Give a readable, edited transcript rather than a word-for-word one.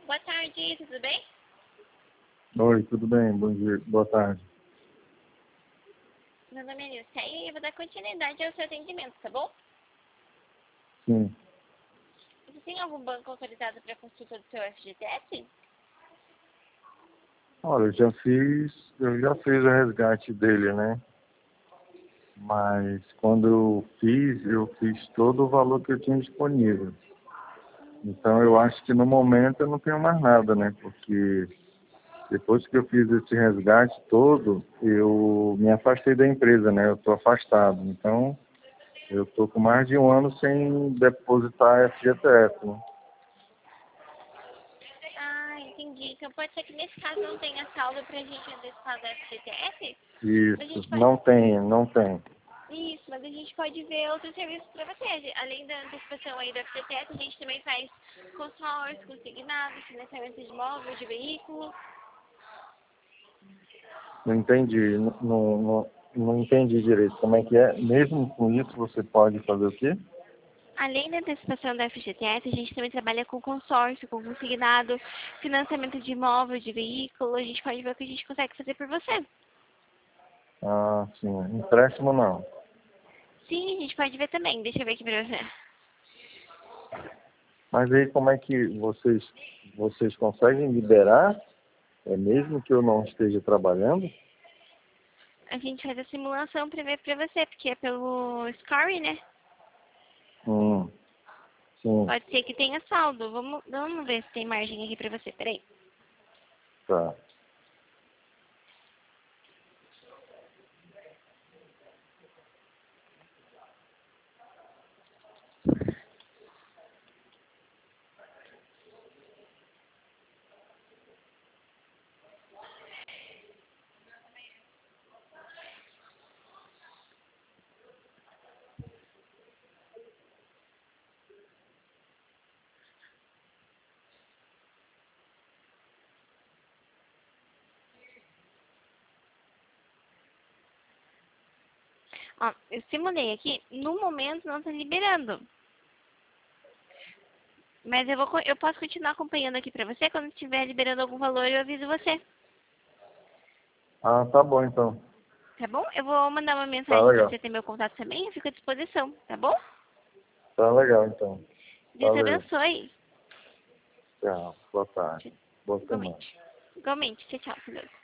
Boa tarde, tudo bem? Oi, tudo bem? Bom dia, boa tarde. Meu nome é Nilce e eu vou dar continuidade ao seu atendimento, tá bom? Sim. Você tem algum banco autorizado para consulta do seu FGTS? Olha, eu já fiz o resgate dele, né? Mas quando eu fiz todo o valor que eu tinha disponível. Então eu acho que no momento eu não tenho mais nada, né? Porque depois que eu fiz esse resgate todo, eu me afastei da empresa, né? Eu estou afastado. Então eu estou com mais de um ano sem depositar FGTS, né? Ah, entendi. Então pode ser que nesse caso não tenha saldo pra gente antecipar do FGTS? Mas a Isso, gente pode... não tem, não tem. Isso, mas a gente pode ver outros serviços para você. Além da antecipação aí do FGTS, a gente também faz consórcio, consignado, financiamento de imóvel, de veículo. Não entendi, não entendi direito. Como é que é? Mesmo com isso, você pode fazer o quê? Além da antecipação do FGTS, a gente também trabalha com consórcio, com consignado, financiamento de imóvel, de veículo. A gente pode ver o que a gente consegue fazer por você. Ah, sim. Empréstimo não. Sim, a gente pode ver também. Deixa eu ver aqui pra você. Mas aí como é que vocês conseguem liberar? É mesmo que eu não esteja trabalhando? A gente faz a simulação pra ver pra você, porque é pelo Score, né? Sim, Pode ser que tenha saldo. Vamos ver se tem margem aqui pra você. Peraí. tá. Ó, eu simulei aqui. No momento não tá liberando. Mas eu posso continuar acompanhando aqui pra você. Quando estiver liberando algum valor, eu aviso você. Ah, tá bom então. Tá bom? Eu vou mandar uma Tá mensagem pra legal. você ter meu contato também. Eu fico à disposição. Tá bom? Tá legal então. Deus Valeu. abençoe. Tchau. Boa tarde. Boa semana. Igualmente. Igualmente. Tchau, tchau. Com Deus.